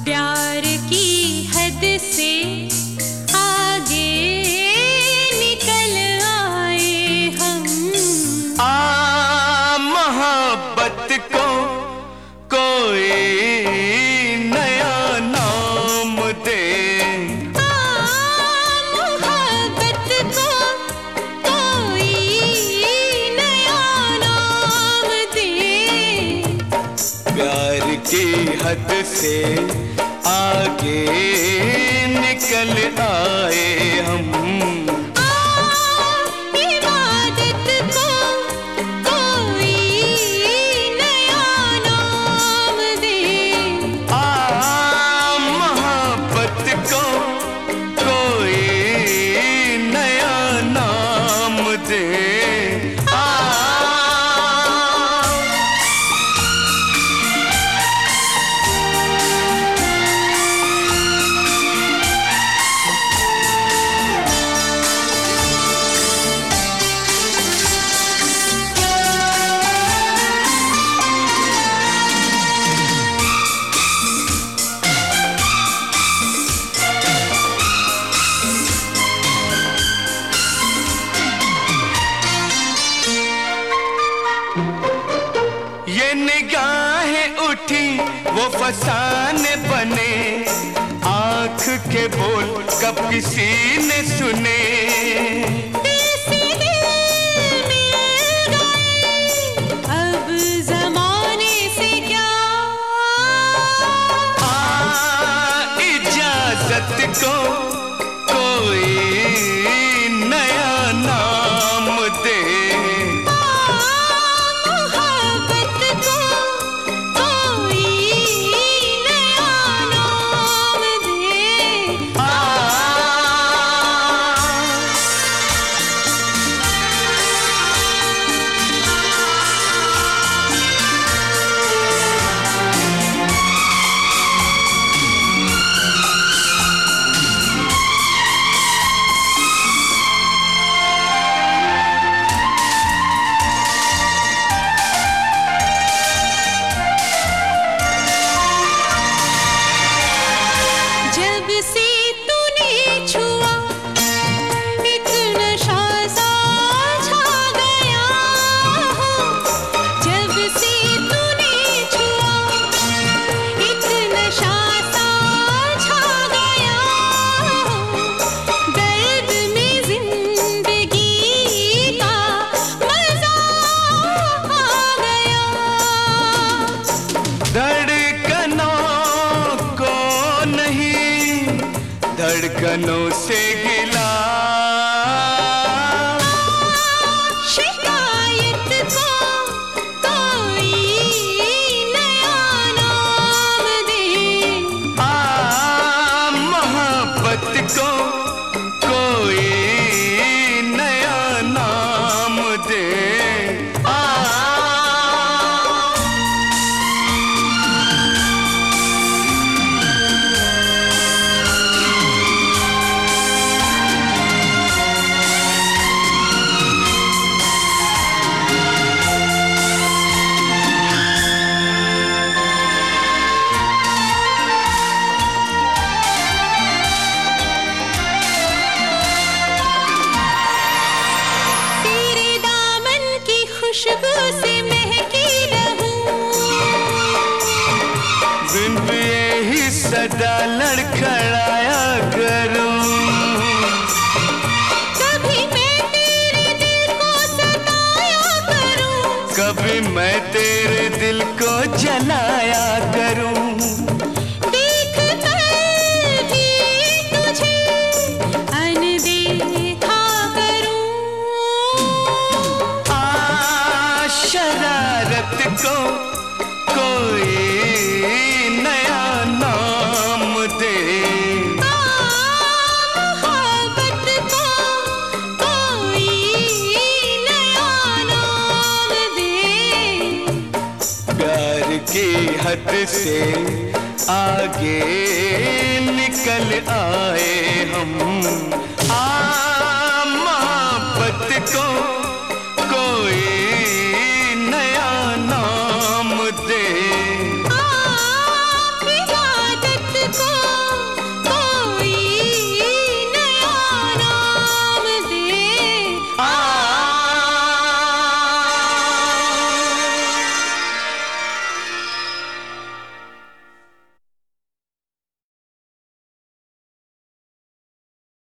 प्यार की हद से आगे निकल आए हम। मोहब्बत को कोई नया नाम दे। मोहब्बत को कोई नया नाम दे। प्यार की हद से आगे निकल आए हम। इबादत को कोई नया नाम दे। मोहब्बत को कोई नया नाम दे। ये निगाहें उठी वो फसाने बने, आंख के बोल कब किसी ने सुने। ऐसे दिल मिल गए अब ज़माने से क्या। इजाजत को कोई नया नाम दे। जब से तूने छुआ एक नशा सा छा गया। जब से तूने छुआ एक नशा सा छा गया। दर्द में जिंदगी का मजा आ गया। धड़कनों को नहीं धड़कनों से गिला। शिकायत को कोई नया नाम दे। मोहब्बत को कोई नया नाम दे। तेरे दामन की खुशबू से महकी रहूं। दिन भी यही सदा लड़खड़ाया करूं। कभी मैं तेरे दिल को सताया करूं। कभी मैं तेरे दिल को जलाया करूं। देख कर भी तुझे अनदेखा करूं। शरारत को कोई नया नाम दे। मोहब्बत को कोई नया नाम दे। प्यार की हद से आगे निकल आए हम।